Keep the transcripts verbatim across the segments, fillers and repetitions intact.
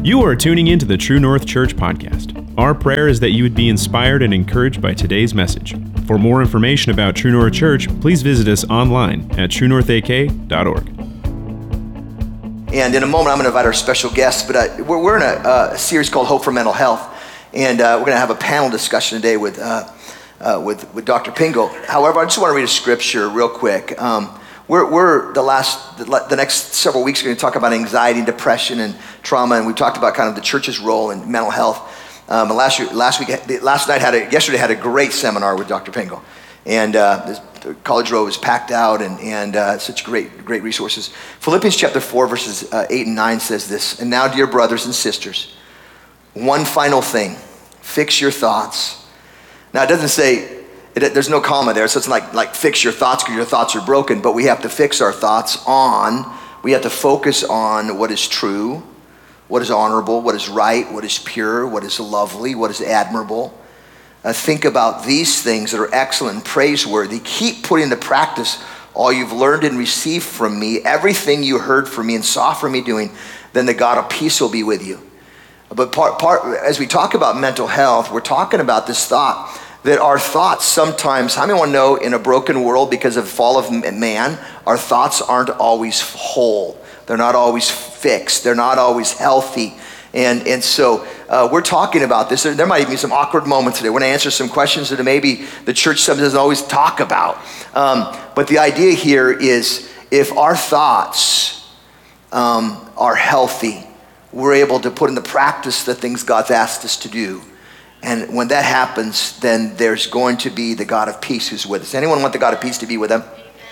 You are tuning into the True North Church podcast. Our prayer is that you would be inspired and encouraged by today's message. For more information about True North Church, please visit us online at true north a k dot org. And in a moment, I'm going to invite our special guests, but uh, we're, we're in a, a series called Hope for Mental Health, and uh, we're going to have a panel discussion today with uh, uh, with, with Doctor Pingle. However, I just want to read a scripture real quick. Um, We're, we're the last, the next several weeks, we're going to talk about anxiety and depression and trauma, and we talked about kind of the church's role in mental health. Um, last year, last week, last night had a, yesterday had a great seminar with Doctor Pingle, and uh, the College Row was packed out, and and uh, such great, great resources. Philippians chapter four, verses uh, eight and nine says this: "And now, dear brothers and sisters, one final thing: fix your thoughts." Now, it doesn't say. It, there's no comma there, so it's like like fix your thoughts because your thoughts are broken, but we have to fix our thoughts on, we have to focus on what is true, what is honorable, what is right, what is pure, what is lovely, what is admirable. Uh, think about these things that are excellent and praiseworthy. Keep putting into practice all you've learned and received from me, everything you heard from me and saw from me doing, then the God of peace will be with you. But part, part as we talk about mental health, we're talking about this thought that our thoughts sometimes, how many want to know in a broken world because of the fall of man, our thoughts aren't always whole. They're not always fixed. They're not always healthy. And and so uh, we're talking about this. There, there might even be some awkward moments today. We're going to answer some questions that maybe the church sometimes doesn't always talk about. Um, but the idea here is if our thoughts um, are healthy, we're able to put into practice the things God's asked us to do. And when that happens, then there's going to be the God of peace who's with us. Anyone want the God of peace to be with them?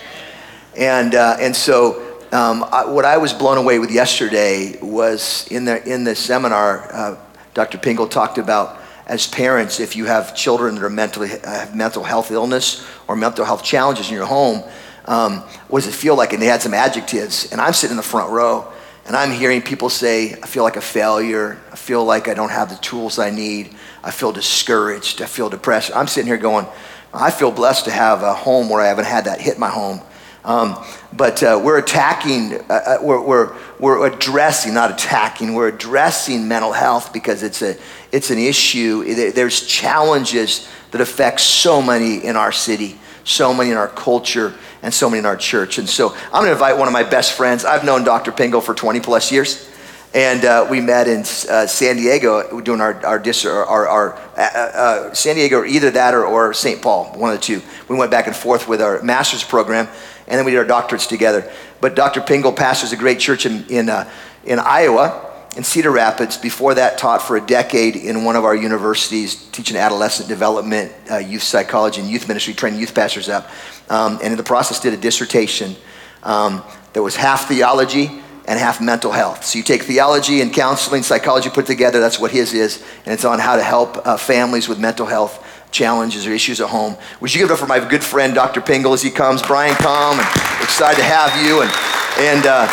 And uh, and so um, I, what I was blown away with yesterday was in the in the seminar, uh, Doctor Pingle talked about as parents, if you have children that are mentally have mental health illness or mental health challenges in your home, um, what does it feel like? And they had some adjectives, and I'm sitting in the front row, and I'm hearing people say, I feel like a failure. I feel like I don't have the tools I need. I feel discouraged. I feel depressed. I'm sitting here going, I feel blessed to have a home where I haven't had that hit my home. Um, but uh, we're attacking, uh, we're, we're, we're addressing, not attacking, we're addressing mental health because it's a it's an issue. There's challenges that affect so many in our city, so many in our culture, and so many in our church. And so I'm going to invite one of my best friends. I've known Doctor Pingle for twenty plus years. And uh, we met in uh, San Diego doing our our, dis- our, our uh, uh, San Diego, or either that or, or Saint Paul, one of the two. We went back and forth with our master's program, and then we did our doctorates together. But Doctor Pingle pastors a great church in in, uh, in Iowa, in Cedar Rapids. Before that, taught for a decade in one of our universities, teaching adolescent development, uh, youth psychology, and youth ministry, training youth pastors up. Um, and in the process, did a dissertation um, that was half theology and half mental health. So you take theology and counseling, psychology put together, that's what his is, and it's on how to help uh, families with mental health challenges or issues at home. Would you give it up for my good friend, Doctor Pingle, as he comes? Brian, come, and excited to have you, and, and uh,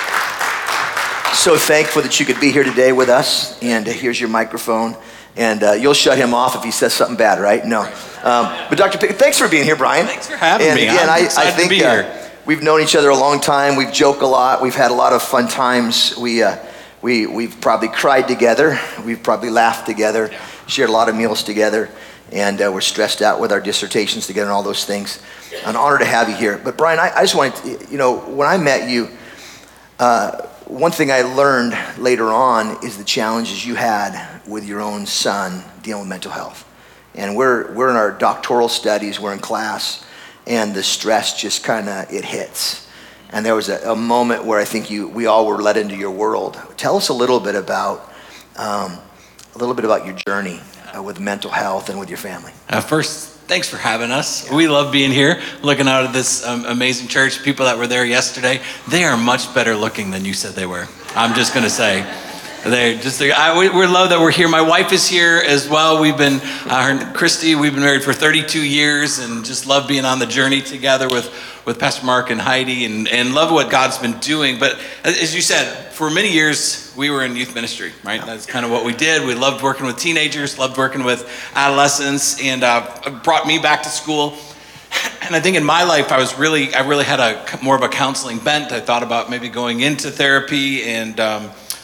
so thankful that you could be here today with us, and uh, here's your microphone, and uh, you'll shut him off if he says something bad, right? No. Um, but Doctor Pingle, thanks for being here, Brian. Thanks for having and me. Again, I'm I, excited I think, to be uh, here. We've known each other a long time. We've joked a lot. We've had a lot of fun times. We, uh, we, we've probably cried together. We've probably laughed together, shared a lot of meals together, and uh, we're stressed out with our dissertations together and all those things. An honor to have you here. But Brian, I, I just wanted to, you know, when I met you, uh, one thing I learned later on is the challenges you had with your own son dealing with mental health. And we're we're in our doctoral studies, we're in class, and the stress just kind of, it hits. And there was a, a moment where I think you, we all were let into your world. Tell us a little bit about, um, a little bit about your journey uh, with mental health and with your family. Uh, first, thanks for having us. Yeah. We love being here, looking out at this um, amazing church. People that were there yesterday, they are much better looking than you said they were. I'm just gonna say. They're just, I, we, we love that we're here. My wife is here as well. We've been, uh, her, Christy, we've been married for thirty-two years and just love being on the journey together with, with Pastor Mark and Heidi and, and love what God's been doing. But as you said, for many years, we were in youth ministry, right? That's kind of what we did. We loved working with teenagers, loved working with adolescents, and uh, it brought me back to school. And I think in my life, I was really, I really had a more of a counseling bent. I thought about maybe going into therapy and, um,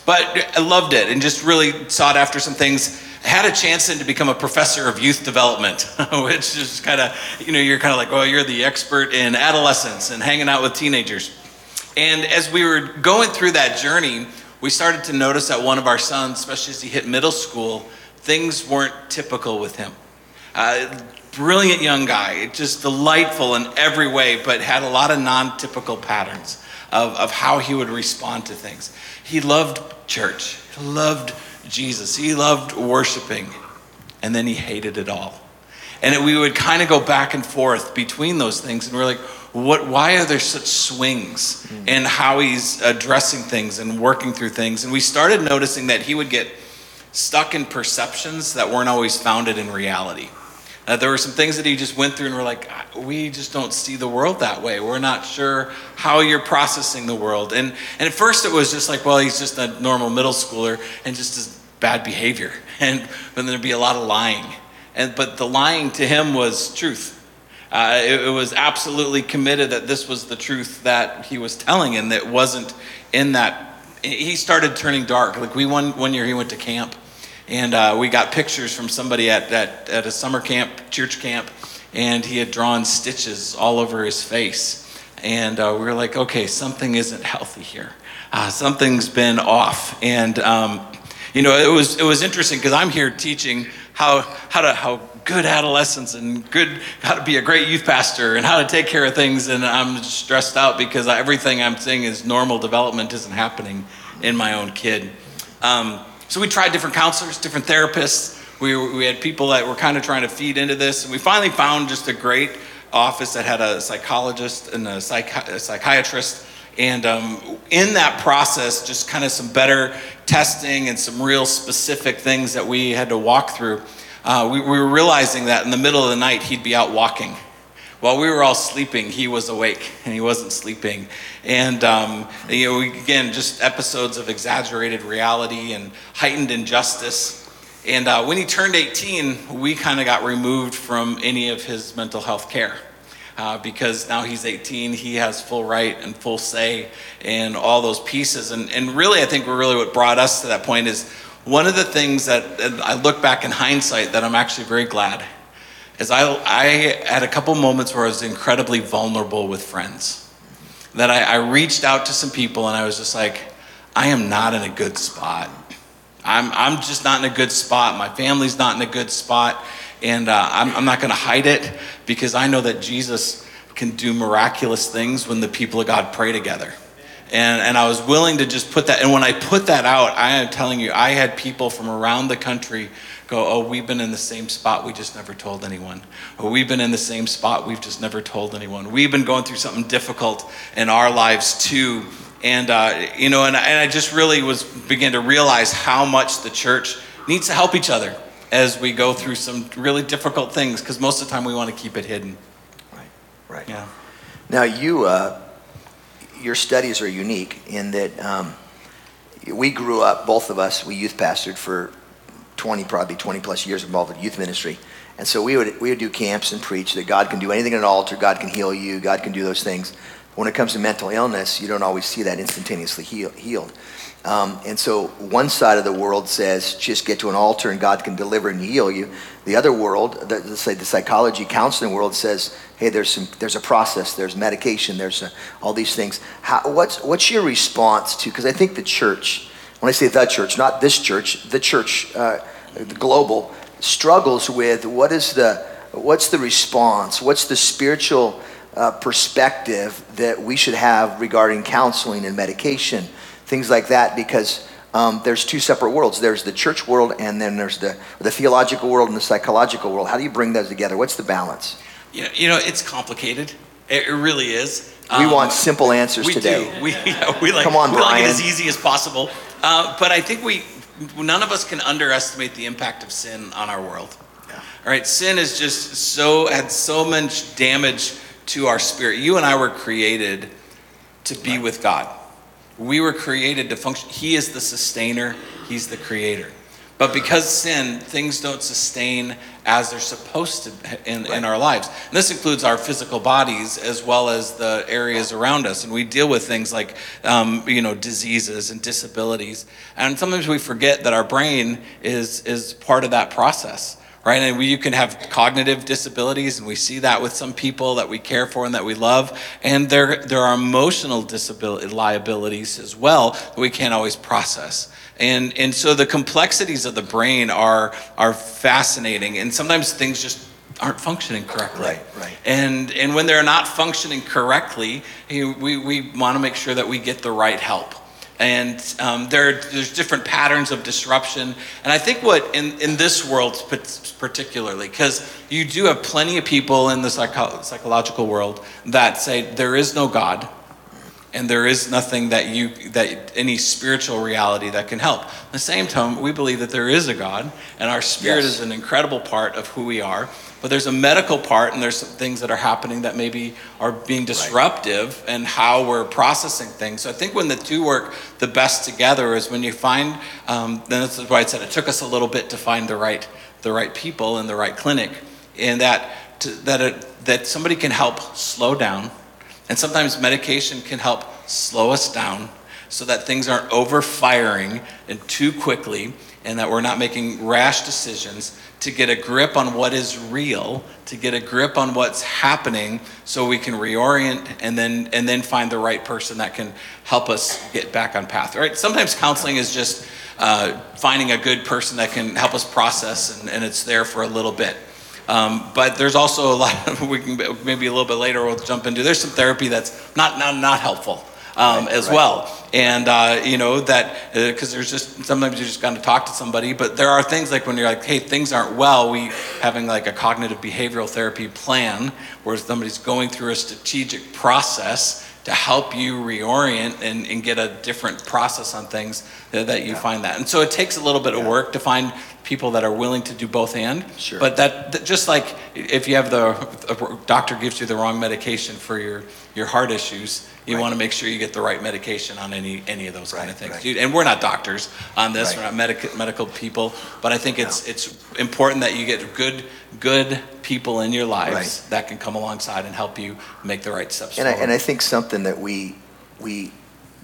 But I loved it and just really sought after some things. I had a chance then to become a professor of youth development, which is kind of, you know, you're kind of like, well, you're the expert in adolescence and hanging out with teenagers. And as we were going through that journey, we started to notice that one of our sons, especially as he hit middle school, things weren't typical with him. Uh, brilliant young guy, just delightful in every way, but had a lot of non-typical patterns of, of how he would respond to things. He loved church, he loved Jesus, he loved worshiping, and then he hated it all. And it, we would kind of go back and forth between those things, and we're like, what, why are there such swings mm. in how he's addressing things and working through things? And we started noticing that he would get stuck in perceptions that weren't always founded in reality. Uh, there were some things that he just went through and we're like, we just don't see the world that way. We're not sure how you're processing the world. And and at first it was just like, well, he's just a normal middle schooler and just his bad behavior. And then there'd be a lot of lying. And but the lying to him was truth. Uh, it, it was absolutely committed that this was the truth that he was telling, and that wasn't in that. He started turning dark. Like we one one year he went to camp. And uh, we got pictures from somebody at, at, at a summer camp, church camp, and he had drawn stitches all over his face. And uh, we were like, okay, something isn't healthy here. Uh, something's been off. And, um, you know, it was it was interesting because I'm here teaching how how to how good adolescents and good how to be a great youth pastor and how to take care of things. And I'm stressed out because everything I'm saying is normal development isn't happening in my own kid. Um, So we tried different counselors, different therapists. We we had people that were kind of trying to feed into this. And we finally found just a great office that had a psychologist and a, psych- a psychiatrist. And um, in that process, just kind of some better testing and some real specific things that we had to walk through. Uh, we, we were realizing that in the middle of the night, he'd be out walking. While we were all sleeping, he was awake and he wasn't sleeping. And, um, you know, we, again, just episodes of exaggerated reality and heightened injustice. And uh, when he turned eighteen, we kind of got removed from any of his mental health care. Uh, because now he's eighteen, he has full right and full say and all those pieces. And, and really, I think really what brought us to that point is one of the things that I look back in hindsight that I'm actually very glad is I, I had a couple moments where I was incredibly vulnerable with friends. That I, I reached out to some people and I was just like, I am not in a good spot. I'm I'm just not in a good spot. My family's not in a good spot. And uh, I'm, I'm not gonna hide it because I know that Jesus can do miraculous things when the people of God pray together. And, and I was willing to just put that, and when I put that out, I am telling you, I had people from around the country go, oh, we've been in the same spot, we just never told anyone. Or we've been in the same spot, we've just never told anyone. We've been going through something difficult in our lives too. And, uh, you know, and, and I just really was began to realize how much the church needs to help each other as we go through some really difficult things, because most of the time we want to keep it hidden. Right, right. Yeah. Now you, uh, your studies are unique in that um, we grew up, both of us, we youth pastored for twenty, probably twenty plus years involved in youth ministry. And so we would we would do camps and preach that God can do anything at an altar, God can heal you, God can do those things. But when it comes to mental illness, you don't always see that instantaneously heal, healed. Um, and so one side of the world says, just get to an altar and God can deliver and heal you. The other world, the, let's say the psychology counseling world says, hey, there's some, there's a process, there's medication, there's a, all these things. How, what's, what's your response to, because I think the church, when I say the church, not this church, the church, uh, the global, struggles with what is the, what's the response? What's the spiritual uh, perspective that we should have regarding counseling and medication, things like that, because um, there's two separate worlds. There's the church world and then there's the, the theological world and the psychological world. How do you bring those together? What's the balance? You know, you know it's complicated. It, it really is. We um, want simple answers we today. Do. We, yeah, we like, Come on, we like Brian. it as easy as possible. Uh, but I think we, none of us can underestimate the impact of sin on our world. Yeah. All right, sin is just so, had so much damage to our spirit. You and I were created to be right with God. We were created to function. He is the sustainer. He's the creator. But because sin, things don't sustain as they're supposed to in, right. in our lives. And this includes our physical bodies as well as the areas around us. And we deal with things like, um, you know, diseases and disabilities. And sometimes we forget that our brain is, is part of that process. Right, and we, you can have cognitive disabilities, and we see that with some people that we care for and that we love. And there, there are emotional disability liabilities as well that we can't always process. And and so the complexities of the brain are are fascinating, and sometimes things just aren't functioning correctly. Right, right. And and when they're not functioning correctly, we we want to make sure that we get the right help. And um, there, there's different patterns of disruption. And I think what in, in this world particularly, because you do have plenty of people in the psycho- psychological world that say there is no God and there is nothing that you, that any spiritual reality that can help. At the same time, we believe that there is a God, and our spirit yes. is an incredible part of who we are. But there's a medical part, and there's some things that are happening that maybe are being disruptive right. in how we're processing things. So I think when the two work the best together is when you find, um, then that's why I said it took us a little bit to find the right the right people in the right clinic, and that to, that it, that somebody can help slow down, and sometimes medication can help slow us down so that things aren't overfiring and too quickly, and that we're not making rash decisions, to get a grip on what is real, to get a grip on what's happening so we can reorient and then and then find the right person that can help us get back on path, right? Sometimes counseling is just uh, finding a good person that can help us process, and, and it's there for a little bit. Um, but there's also a lot of, we can maybe a little bit later we'll jump into, there's some therapy that's not not, not helpful. Um, right, as right. well, and uh, you know that because uh, there's just sometimes you just got to talk to somebody, but there are things like when you're like, hey, things aren't well, we having like a cognitive behavioral therapy plan where somebody's going through a strategic process to help you reorient and, and get a different process on things that, that you yeah. find that. And so it takes a little bit yeah. of work to find people that are willing to do both and. Sure. But that, that just like if you have the a doctor gives you the wrong medication for your, your heart issues, you right. want to make sure you get the right medication on any any of those right, kind of things. Right. And we're not doctors on this, right. we're not medical medical people, but I think it's no. it's important that you get good good people in your lives right. that can come alongside and help you make the right steps and I, forward. and I think something that we we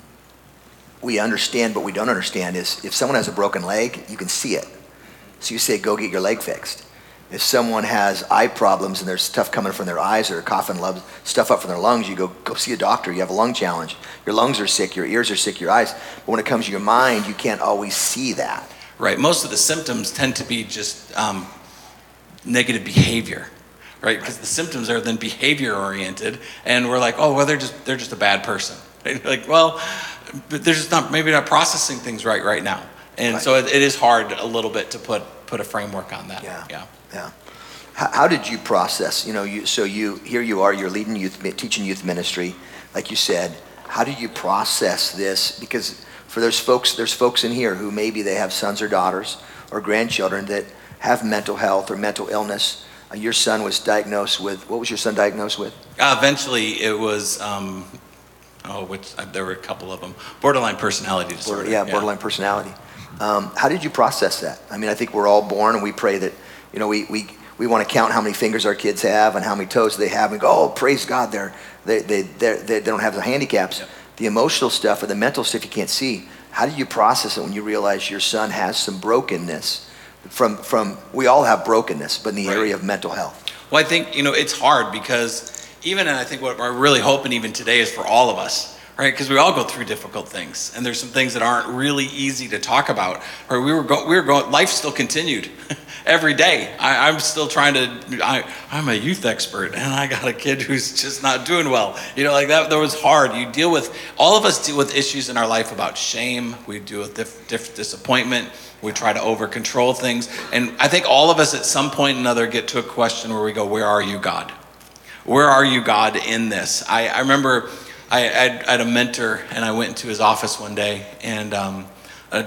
we understand but we don't understand is if someone has a broken leg, you can see it. So you say, go get your leg fixed. If someone has eye problems and there's stuff coming from their eyes or coughing stuff up from their lungs, you go go see a doctor. You have a lung challenge. Your lungs are sick, your ears are sick, your eyes. But when it comes to your mind, you can't always see that. Right. Most of the symptoms tend to be just um, negative behavior, right? Because the symptoms are then behavior oriented, and we're like, oh, well, they're just they're just a bad person. Right? Like, well, but they're just not maybe not processing things right right now, and right. so it, it is hard a little bit to put put a framework on that. Yeah. Yeah. Yeah. How, how did you process, you know, you, so you, here you are, you're leading youth, teaching youth ministry, like you said. How do you process this? Because for those folks, there's folks in here who maybe they have sons or daughters or grandchildren that have mental health or mental illness. Uh, your son was diagnosed with, what was your son diagnosed with? Uh, eventually it was, um, oh, which, uh, there were a couple of them. Borderline personality disorder. Border, yeah, yeah, borderline personality. Um, how did you process that? I mean, I think we're all born and we pray that, you know, we we, we want to count how many fingers our kids have and how many toes they have and go, oh, praise God, they're, they, they, they're, they don't have the handicaps. Yep. The emotional stuff or the mental stuff you can't see. How do you process it when you realize your son has some brokenness? From, from we all have brokenness, but in the right. area of mental health. Well, I think, you know, it's hard because even, and I think what we're really hoping even today is for all of us, right? Because we all go through difficult things, and there's some things that aren't really easy to talk about. Or we were go, we were going, life still continued every day. I, I'm still trying to. I, I'm a youth expert, and I got a kid who's just not doing well. You know, like that. That was hard. You deal with all of us deal with issues in our life about shame. We deal with diff, diff, disappointment. We try to over control things, and I think all of us at some point or another get to a question where we go, "Where are you, God? Where are you, God, in this?" I, I remember. I had, I had a mentor, and I went into his office one day, and um, uh,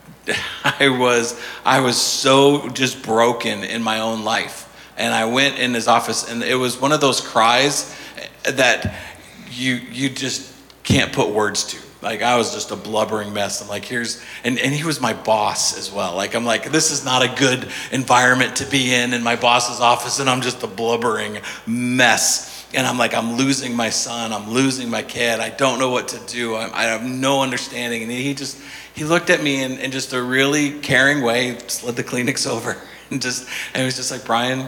I was I was so just broken in my own life. And I went in his office, and it was one of those cries that you you just can't put words to. Like I was just a blubbering mess. I'm like, here's, and, and he was my boss as well. Like, I'm like, this is not a good environment to be in in my boss's office, and I'm just a blubbering mess. And I'm like, I'm losing my son, I'm losing my kid, I don't know what to do, I, I have no understanding. And he just, he looked at me in, in just a really caring way, slid the Kleenex over, and just, and it was just like, Brian,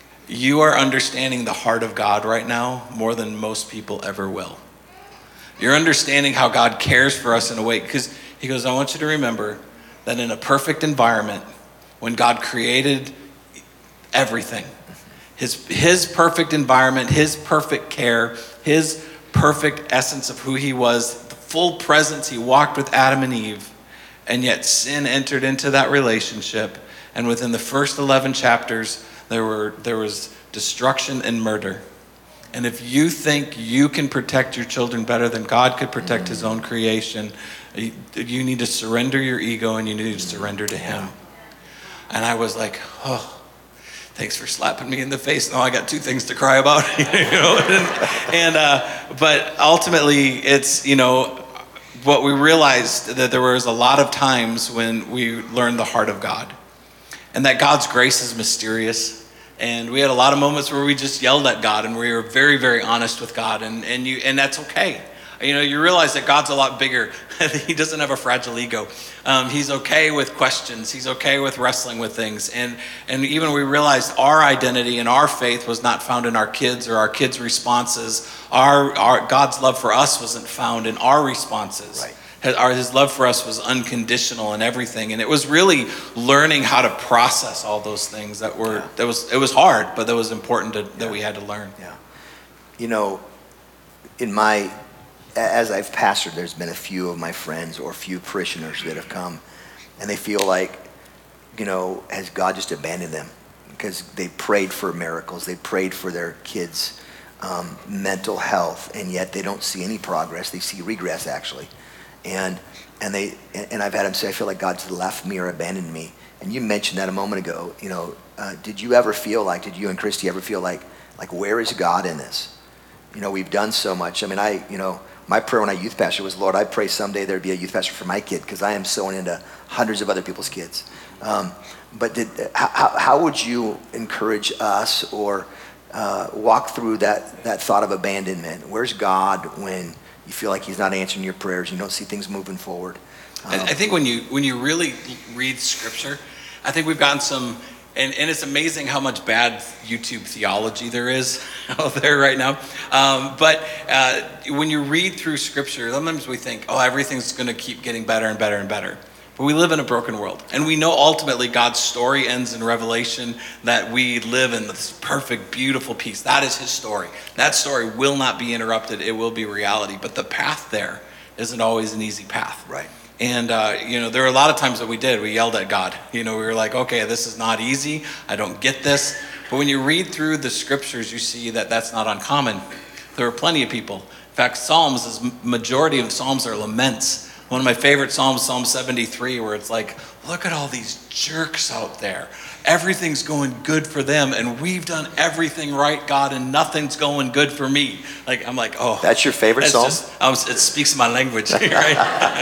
you are understanding the heart of God right now more than most people ever will. You're understanding how God cares for us in a way, because he goes, I want you to remember that in a perfect environment, when God created everything, his, his perfect environment, his perfect care, his perfect essence of who he was, the full presence, he walked with Adam and Eve, and yet sin entered into that relationship. And within the first eleven chapters, there were there was destruction and murder. And if you think you can protect your children better than God could protect his own creation, you, you need to surrender your ego and you need to surrender to him. And I was like, oh, thanks for slapping me in the face. Now I got two things to cry about. you know? And, and uh, but ultimately, it's, you know, what we realized that there was a lot of times when we learned the heart of God, and that God's grace is mysterious. And we had a lot of moments where we just yelled at God, and we were very, very honest with God, and, and you and that's okay. You know, you realize that God's a lot bigger. He doesn't have a fragile ego. Um, he's okay with questions. He's okay with wrestling with things. And and even we realized our identity and our faith was not found in our kids or our kids' responses. Our, our God's love for us wasn't found in our responses. Right. His, our, his love for us was unconditional and everything. And it was really learning how to process all those things that were, yeah. that was, it was hard, but that was important to, that yeah. we had to learn. Yeah. You know, in my, as I've pastored, there's been a few of my friends or a few parishioners that have come and they feel like, you know, has God just abandoned them? Because they prayed for miracles. They prayed for their kids' um, mental health, and yet they don't see any progress. They see regress, actually. And and they and I've had them say, I feel like God's left me or abandoned me. And you mentioned that a moment ago. You know, uh, did you ever feel like, did you and Christy ever feel like, like where is God in this? You know, we've done so much. I mean, I, you know, my prayer when I youth pastor was, Lord, I pray someday there'd be a youth pastor for my kid, because I am sowing into hundreds of other people's kids. Um, but did, how, how would you encourage us or uh, walk through that that thought of abandonment? Where's God when you feel like he's not answering your prayers, you don't see things moving forward? Um, I think when you when you really read scripture, I think we've gotten some, and, and it's amazing how much bad YouTube theology there is out there right now. Um, but uh, when you read through scripture, sometimes we think, oh, everything's going to keep getting better and better and better. But we live in a broken world. And we know ultimately God's story ends in Revelation, that we live in this perfect, beautiful peace. That is his story. That story will not be interrupted. It will be reality. But the path there isn't always an easy path. Right. And, uh, you know, there were a lot of times that we did. We yelled at God. You know, we were like, okay, this is not easy. I don't get this. But when you read through the scriptures, you see that that's not uncommon. There are plenty of people. In fact, Psalms, is majority of Psalms are laments. One of my favorite Psalms, Psalm seventy-three, where it's like, look at all these jerks out there. Everything's going good for them, and we've done everything right, God, and nothing's going good for me. Like, I'm like, oh. That's your favorite Psalm? Just, um, it speaks my language, right?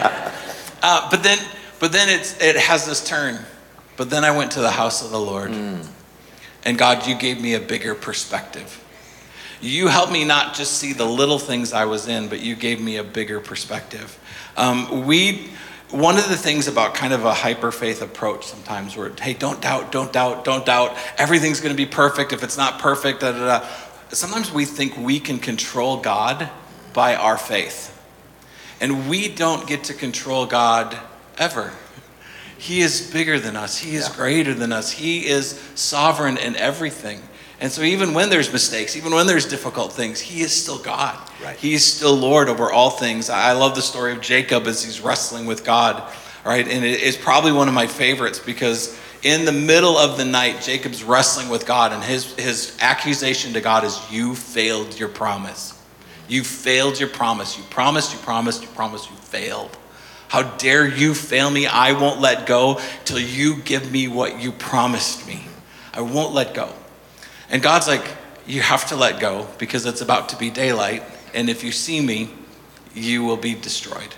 uh, but then, but then it's, it has this turn. But then I went to the house of the Lord, mm. and God, you gave me a bigger perspective. You helped me not just see the little things I was in, but you gave me a bigger perspective. Um, we, one of the things about kind of a hyper faith approach sometimes, where, hey, don't doubt, don't doubt, don't doubt. Everything's going to be perfect. If it's not perfect, da, da, da. Sometimes we think we can control God by our faith. And we don't get to control God ever. He is bigger than us. He is yeah. greater than us. He is sovereign in everything. And so even when there's mistakes, even when there's difficult things, he is still God. Right. He is still Lord over all things. I love the story of Jacob as he's wrestling with God, right? And it's probably one of my favorites, because in the middle of the night, Jacob's wrestling with God, and his, his accusation to God is, you failed your promise. You failed your promise. You promised, you promised, you promised, you failed. How dare you fail me? I won't let go till you give me what you promised me. I won't let go. And God's like, you have to let go, because it's about to be daylight. And if you see me, you will be destroyed.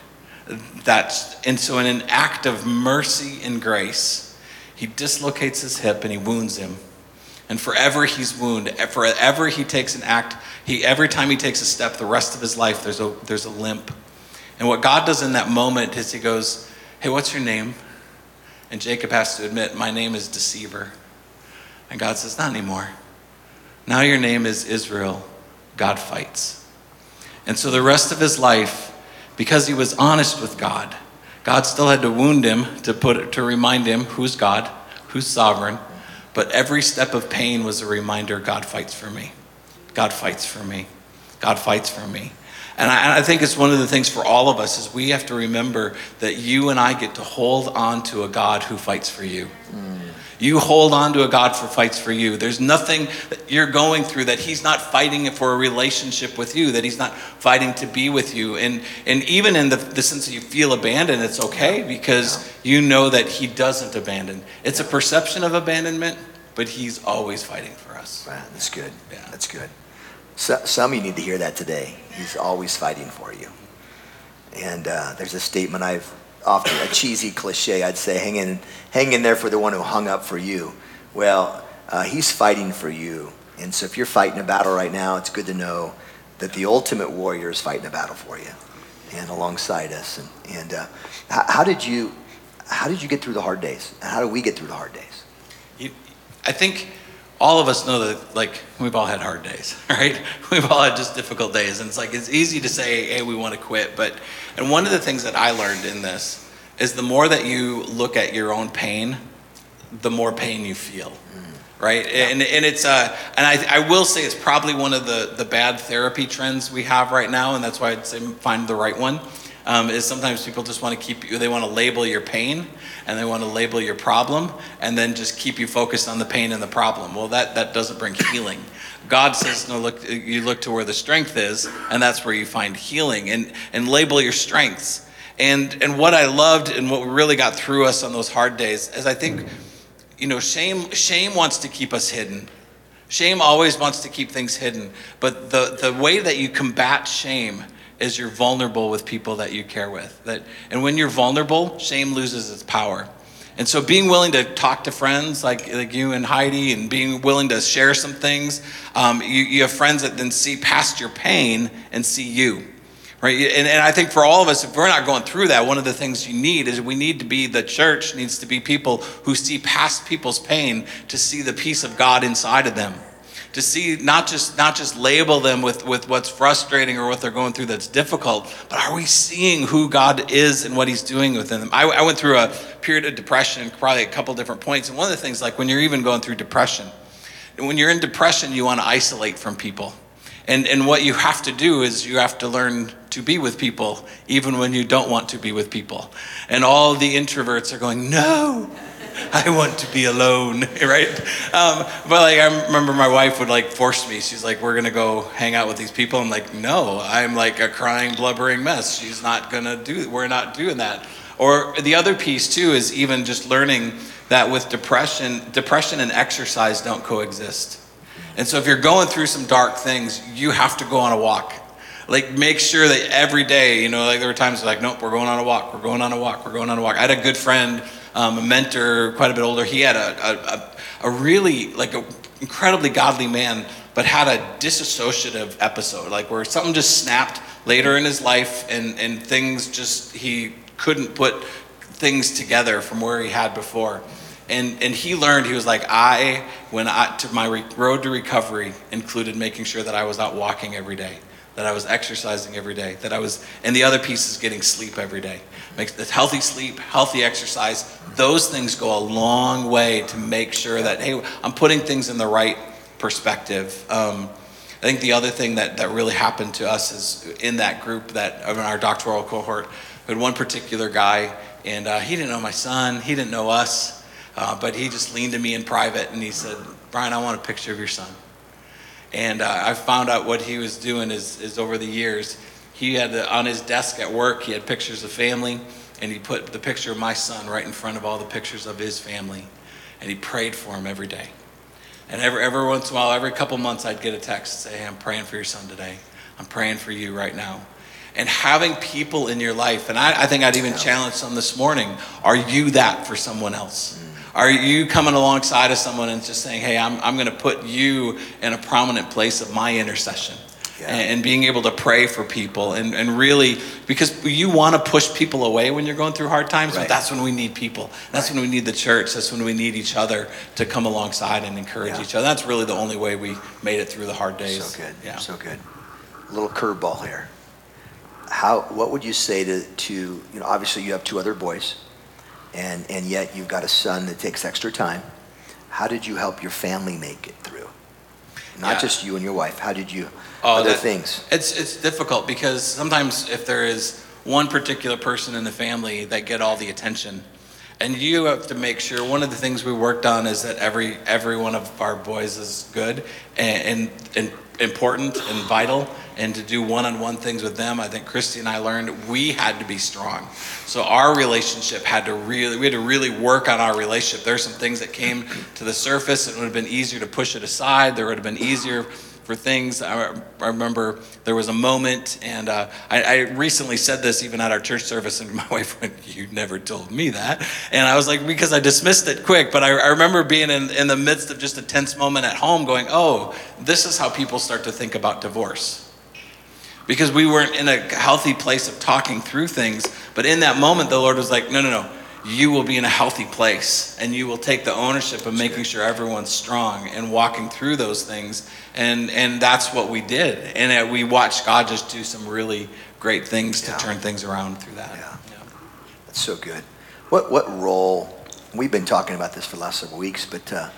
That's, and so in an act of mercy and grace, he dislocates his hip and he wounds him. And forever he's wounded. Forever he takes an act. He every time he takes a step, the rest of his life, there's a there's a limp. And what God does in that moment is he goes, hey, what's your name? And Jacob has to admit, my name is Deceiver. And God says, not anymore. Now your name is Israel. God fights. And so the rest of his life, because he was honest with God, God still had to wound him to put to remind him who's God, who's sovereign. But every step of pain was a reminder, God fights for me. God fights for me. God fights for me. And I, and I think it's one of the things for all of us is we have to remember that you and I get to hold on to a God who fights for you. Mm. You hold on to a God who fights for you. There's nothing that you're going through that he's not fighting for a relationship with you, that he's not fighting to be with you. And and even in the, the sense that you feel abandoned, it's okay because yeah. you know that he doesn't abandon. It's a perception of abandonment, but he's always fighting for us. Right, that's good. Yeah. That's good. So, some of you need to hear that today. He's always fighting for you. And uh, there's a statement I've often, a cheesy cliche, I'd say, hang in, hang in there for the one who hung up for you. Well, uh, he's fighting for you. And so if you're fighting a battle right now, it's good to know that the ultimate warrior is fighting a battle for you and alongside us. And, and uh, how, how did you, how did you get through the hard days? And how do we get through the hard days? You, I think all of us know that, like, we've all had hard days, right? We've all had just difficult days. And it's like, it's easy to say, hey, we want to quit. But, and one of the things that I learned in this is the more that you look at your own pain, the more pain you feel, right? Yeah. And and it's, uh, and I, I will say it's probably one of the, the bad therapy trends we have right now. And that's why I'd say find the right one. Um, is sometimes people just want to keep you, they want to label your pain and they want to label your problem and then just keep you focused on the pain and the problem. Well, that, that doesn't bring healing. God says, no, look, you look to where the strength is and that's where you find healing and, and label your strengths. And, and what I loved and what really got through us on those hard days is I think, you know, shame, shame wants to keep us hidden. Shame always wants to keep things hidden. But the, the way that you combat shame is you're vulnerable with people that you care with. That, and when you're vulnerable, shame loses its power. And so being willing to talk to friends like, like you and Heidi and being willing to share some things, um, you, you have friends that then see past your pain and see you, right? And, and I think for all of us, if we're not going through that, one of the things you need is we need to be, the church needs to be people who see past people's pain to see the peace of God inside of them. To see, not just not just label them with, with what's frustrating or what they're going through that's difficult, but are we seeing who God is and what he's doing within them? I, I went through a period of depression, probably a couple different points. And one of the things, like when you're even going through depression, and when you're in depression, you want to isolate from people. And, and what you have to do is you have to learn to be with people, even when you don't want to be with people. And all the introverts are going, no, I want to be alone, right? Um, but like, I remember my wife would like force me. She's like, we're gonna go hang out with these people. I'm like, no, I'm like a crying, blubbering mess. She's not gonna do, we're not doing that. Or the other piece too is even just learning that with depression, depression and exercise don't coexist. And so if you're going through some dark things, you have to go on a walk. Like make sure that every day, you know, like there were times like, nope, we're going on a walk, we're going on a walk, we're going on a walk. I had a good friend, um, a mentor, quite a bit older. He had a, a, a really like an incredibly godly man, but had a disassociative episode, like where something just snapped later in his life and, and things just, he couldn't put things together from where he had before. And and he learned, he was like, I, when I, to my re- road to recovery included making sure that I was out walking every day, that I was exercising every day, that I was, and the other piece is getting sleep every day. Makes the healthy sleep, healthy exercise, those things go a long way to make sure that, hey, I'm putting things in the right perspective. Um, I think the other thing that, that really happened to us is in that group that, in our doctoral cohort, we had one particular guy, and uh, he didn't know my son, he didn't know us, uh, but he just leaned to me in private and he said, Brian, I want a picture of your son. And uh, I found out what he was doing is, is over the years, he had the, on his desk at work, he had pictures of family, and he put the picture of my son right in front of all the pictures of his family. And he prayed for him every day. And every, every once in a while, every couple months, I'd get a text say, hey, I'm praying for your son today. I'm praying for you right now. And having people in your life, and I, I think I'd even challenge some this morning, are you that for someone else? Mm. Are you coming alongside of someone and just saying, hey, I'm, I'm gonna put you in a prominent place of my intercession? Yeah. And, and being able to pray for people and, and really, because you wanna push people away when you're going through hard times, right. But that's when we need people. That's right. When we need the church. That's when we need each other to come alongside and encourage yeah. each other. That's really the only way we made it through the hard days. So good, yeah. so good. A little curveball here. How, what would you say to, to, you know, obviously you have two other boys, and, and yet you've got a son that takes extra time. How did you help your family make it through? Not yeah. just you and your wife. How did you, oh, other that, things? It's, it's difficult because sometimes if there is one particular person in the family that get all the attention, and you have to make sure, one of the things we worked on is that every, every one of our boys is good and, and, and important and vital, and to do one-on-one things with them. I think Christy and I learned we had to be strong. So our relationship had to really, we had to really work on our relationship. There's some things that came to the surface. It would have been easier to push it aside. There would have been easier for things. I, I remember there was a moment, and uh, I, I recently said this even at our church service, and my wife went, you never told me that. And I was like, because I dismissed it quick, but I, I remember being in, in the midst of just a tense moment at home going, oh, this is how people start to think about divorce. Because we weren't in a healthy place of talking through things, but in that moment, the Lord was like, no, no, no. You will be in a healthy place, and you will take the ownership of making sure everyone's strong and walking through those things. And and that's what we did. And we watched God just do some really great things to yeah. turn things around through that. Yeah. yeah. That's so good. What what role, we've been talking about this for the last several weeks, but, uh,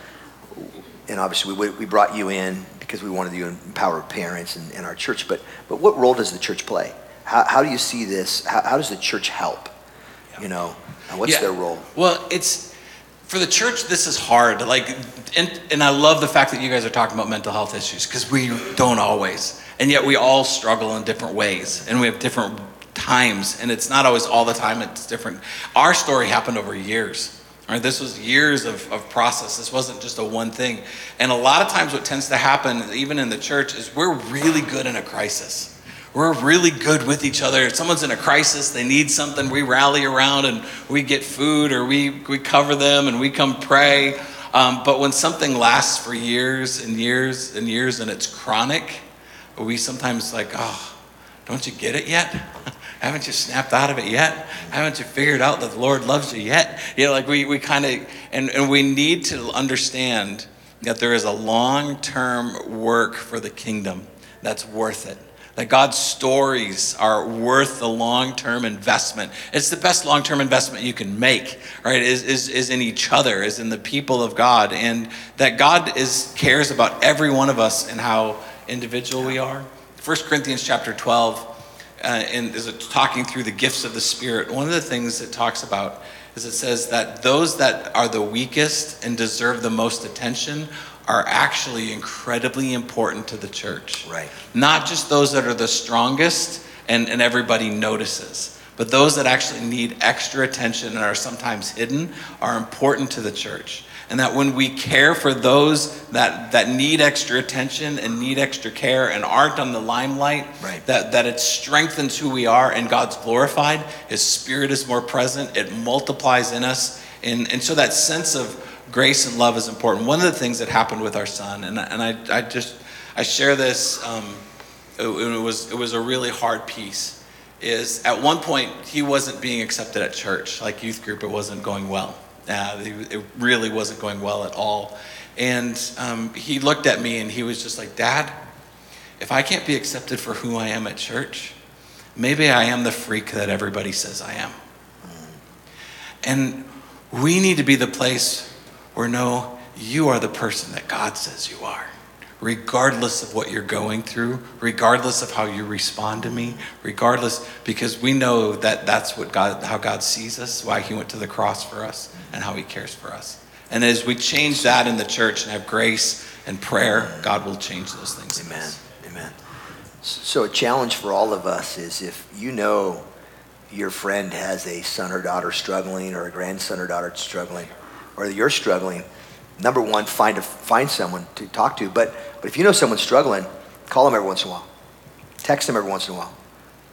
and obviously we we brought you in because we wanted you to empower parents in, in our church, but but what role does the church play? How, how do you see this? How, how does the church help? You know, what's yeah. their role? Well, it's, for the church, this is hard. Like, and, and I love the fact that you guys are talking about mental health issues, because we don't always. And yet we all struggle in different ways, and we have different times, and it's not always all the time, it's different. Our story happened over years. Right? This was years of, of process. This wasn't just a one thing. And a lot of times what tends to happen, even in the church, is we're really good in a crisis. We're really good with each other. If someone's in a crisis, they need something, we rally around and we get food, or we, we cover them and we come pray. Um, but when something lasts for years and years and years and it's chronic, we sometimes like, oh, don't you get it yet? Haven't you snapped out of it yet? Haven't you figured out that the Lord loves you yet? You know, like we, we kind of, and, and we need to understand that there is a long-term work for the kingdom that's worth it. That God's stories are worth the long-term investment. It's the best long-term investment you can make, right? Is, is, is in each other, is in the people of God. And that God is cares about every one of us and how individual we are. First Corinthians chapter twelve, uh, and is talking through the gifts of the Spirit. One of the things it talks about is it says that those that are the weakest and deserve the most attention are actually incredibly important to the church. Right. Not just those that are the strongest and, and everybody notices, but those that actually need extra attention and are sometimes hidden are important to the church. And that when we care for those that, that need extra attention and need extra care and aren't on the limelight, right. that, that it strengthens who we are and God's glorified. His Spirit is more present. It multiplies in us. And, and so that sense of grace and love is important. One of the things that happened with our son, and, and I, I just, I share this, um, it, it was it was a really hard piece, is at one point he wasn't being accepted at church, like youth group, it wasn't going well. Uh, it really wasn't going well at all. And um, he looked at me and he was just like, Dad, if I can't be accepted for who I am at church, maybe I am the freak that everybody says I am. And we need to be the place where no, you are the person that God says you are, regardless of what you're going through, regardless of how you respond to me, regardless, because we know that that's what God, how God sees us, why he went to the cross for us, and how he cares for us. And as we change that in the church and have grace and prayer, God will change those things. Amen. Amen. So a challenge for all of us is, if you know your friend has a son or daughter struggling, or a grandson or daughter struggling, or you're struggling, number one, find a, find someone to talk to. But but if you know someone's struggling, call them every once in a while. Text them every once in a while.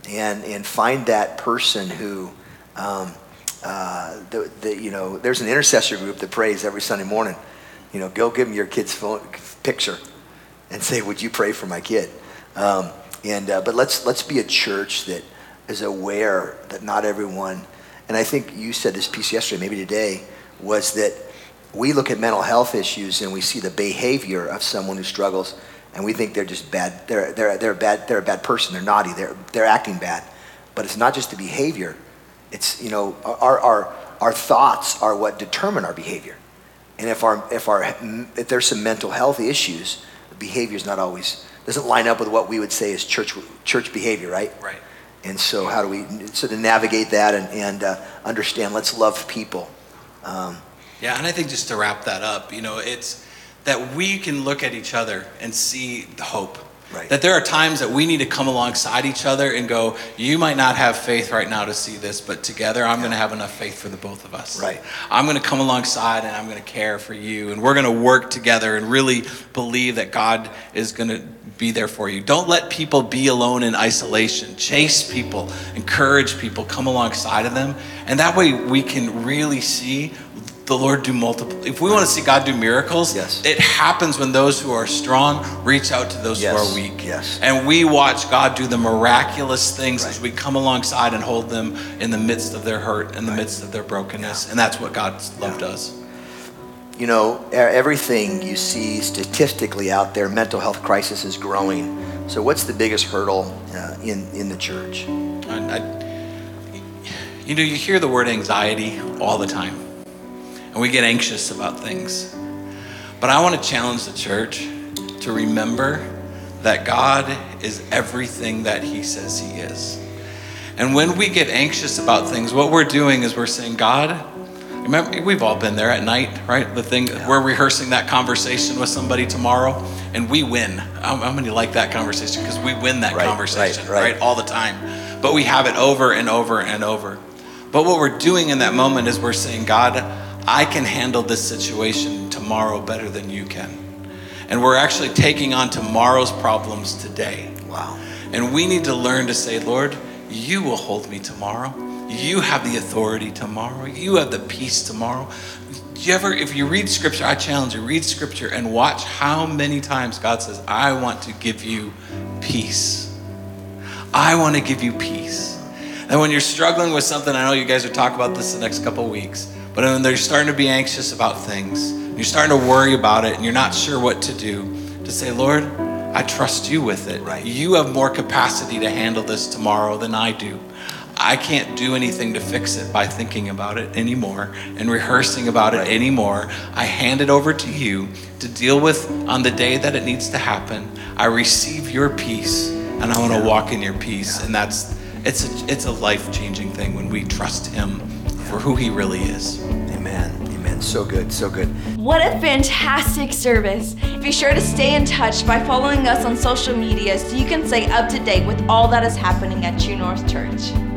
and and find that person who, um, uh, the, the, you know, there's an intercessor group that prays every Sunday morning. You know, go give them your kid's phone picture and say, would you pray for my kid? Um, and uh, but let's let's be a church that is aware that not everyone, and I think you said this piece yesterday, maybe today, was that we look at mental health issues and we see the behavior of someone who struggles, and we think they're just bad. They're they're they're bad. They're a bad person. They're naughty. They're they're acting bad. But it's not just the behavior. It's, you know, our our our thoughts are what determine our behavior. And if our if our if there's some mental health issues, the behavior is not always doesn't line up with what we would say is church church behavior, right? Right. And so how do we sort of navigate that and and uh, understand? Let's love people. Um, Yeah, and I think just to wrap that up, you know, it's that we can look at each other and see the hope. Right. That there are times that we need to come alongside each other and go, you might not have faith right now to see this, but together I'm going to have enough faith for the both of us. Right. I'm going to come alongside and I'm going to care for you, and we're going to work together and really believe that God is going to be there for you. Don't let people be alone in isolation. Chase people, encourage people, come alongside of them, and that way we can really see the Lord do multiple. If we want to see God do miracles, yes. it happens when those who are strong reach out to those yes. who are weak. Yes. And we watch God do the miraculous things right. as we come alongside and hold them in the midst of their hurt, in the right. midst of their brokenness. Yeah. And that's what God's love yeah. does. You know, everything you see statistically out there, mental health crisis is growing. So what's the biggest hurdle uh, in, in the church? I, I, you know, you hear the word anxiety all the time. And we get anxious about things. But I want to challenge the church to remember that God is everything that he says he is. And when we get anxious about things, what we're doing is we're saying, God, remember, we've all been there at night, right? The thing, yeah. we're rehearsing that conversation with somebody tomorrow, and we win. How many like that conversation? Because we win that right, conversation, right, right. right? All the time. But we have it over and over and over. But what we're doing in that moment is we're saying, God, I can handle this situation tomorrow better than you can. And we're actually taking on tomorrow's problems today. Wow. And we need to learn to say, Lord, you will hold me tomorrow. You have the authority tomorrow. You have the peace tomorrow. Do you ever, if you read scripture, I challenge you, read scripture and watch how many times God says, I want to give you peace. I want to give you peace. And when you're struggling with something, I know you guys will talk about this the next couple of weeks, but when they're starting to be anxious about things, you're starting to worry about it, and you're not sure what to do, to say, Lord, I trust you with it. Right. You have more capacity to handle this tomorrow than I do. I can't do anything to fix it by thinking about it anymore and rehearsing about it right. anymore. I hand it over to you to deal with on the day that it needs to happen. I receive your peace, and I want to yeah. walk in your peace. Yeah. And that's it's a, it's a life-changing thing when we trust him for who he really is. Amen. Amen. So good. So good. What a fantastic service. Be sure to stay in touch by following us on social media so you can stay up to date with all that is happening at True North Church.